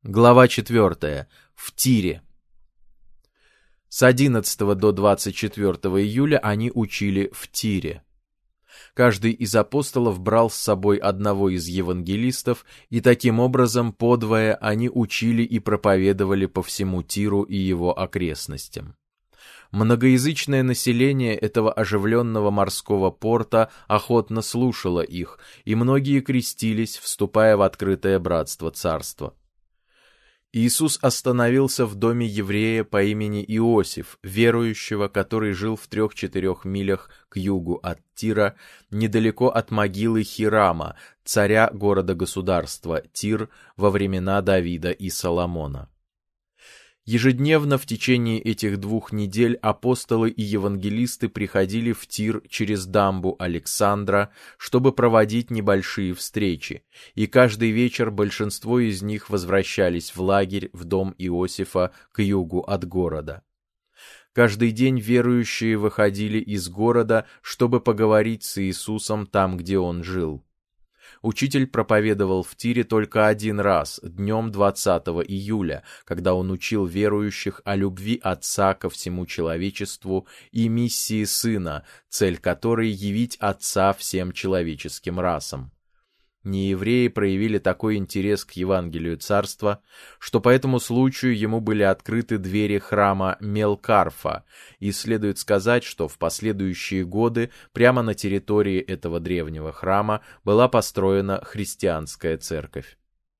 Глава 4. В Тире. С 11 до 24 июля они учили в Тире. Каждый из апостолов брал с собой одного из евангелистов, и таким образом подвое они учили и проповедовали по всему Тиру и его окрестностям. Многоязычное население этого оживленного морского порта охотно слушало их, и многие крестились, вступая в открытое братство царства. Иисус остановился в доме еврея по имени Иосиф, верующего, который жил в 3-4 милях к югу от Тира, недалеко от могилы Хирама, царя города-государства Тир во времена Давида и Соломона. Ежедневно в течение этих 2 недель апостолы и евангелисты приходили в Тир через дамбу Александра, чтобы проводить небольшие встречи, и каждый вечер большинство из них возвращались в лагерь в дом Иосифа к югу от города. Каждый день верующие выходили из города, чтобы поговорить с Иисусом там, где он жил. Учитель проповедовал в Тире только один раз, днем 20 июля, когда он учил верующих о любви Отца ко всему человечеству и миссии Сына, цель которой — явить Отца всем человеческим расам. Неевреи проявили такой интерес к Евангелию Царства, что по этому случаю ему были открыты двери храма Мелкарфа, и следует сказать, что в последующие годы прямо на территории этого древнего храма была построена христианская церковь.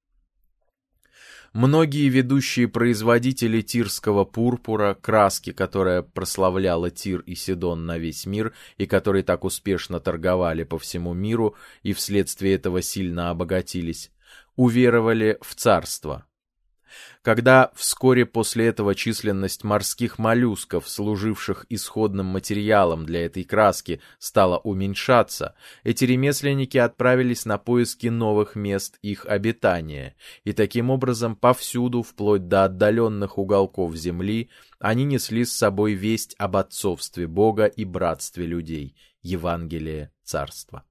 Многие ведущие производители тирского пурпура, краски, которая прославляла Тир и Сидон на весь мир и которые так успешно торговали по всему миру и вследствие этого сильно обогатились, уверовали в царство. Когда вскоре после этого численность морских моллюсков, служивших исходным материалом для этой краски, стала уменьшаться, эти ремесленники отправились на поиски новых мест их обитания, и таким образом повсюду, вплоть до отдаленных уголков земли, они несли с собой весть об отцовстве Бога и братстве людей, Евангелие Царства.